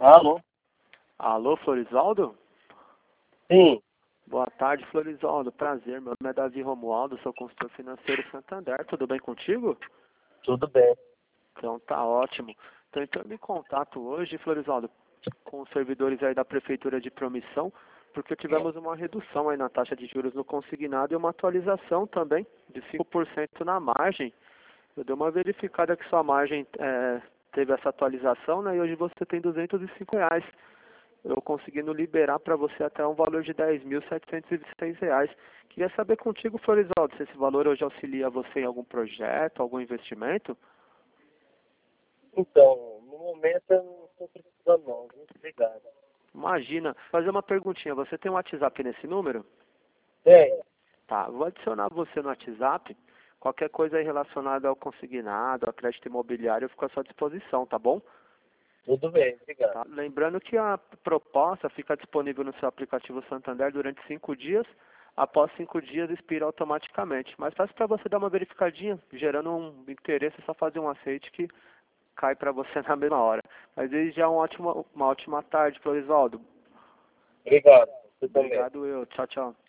Alô? Alô, Florisvaldo? Sim, Boa tarde, Florisvaldo. Prazer, meu nome é Davi Romualdo, sou consultor financeiro Santander. Tudo bem contigo? tudo bem. Então tá ótimo. Estou entrando em contato hoje, Florisvaldo, com os servidores aí da Prefeitura de Promissão, porque tivemos uma redução aí na taxa de juros no consignado e uma atualização também de 5% na margem. Eu dei uma verificada que sua margem teve essa atualização, né? E hoje você tem R$ 205. Eu conseguindo liberar para você até um valor de R$ 10.706. Queria saber contigo, Florisvaldo, se esse valor hoje auxilia você em algum projeto, algum investimento? Então, no momento eu não estou precisando não, muito obrigado. Imagina, fazer uma perguntinha, você tem um WhatsApp nesse número? Bem, Tá, vou adicionar você no WhatsApp. Qualquer coisa aí relacionada ao consignado, ao crédito imobiliário, eu fico à sua disposição, tá bom? tudo bem, obrigado. Tá? Lembrando que a proposta fica disponível no seu aplicativo Santander durante 5 dias. Após 5 dias expira automaticamente. Mas faz para você dar uma verificadinha, gerando um interesse, é só fazer um aceite que cai para você na mesma hora. Mas desde já uma ótima tarde, Florisvaldo. Obrigado, você também. Obrigado eu. Tchau, tchau.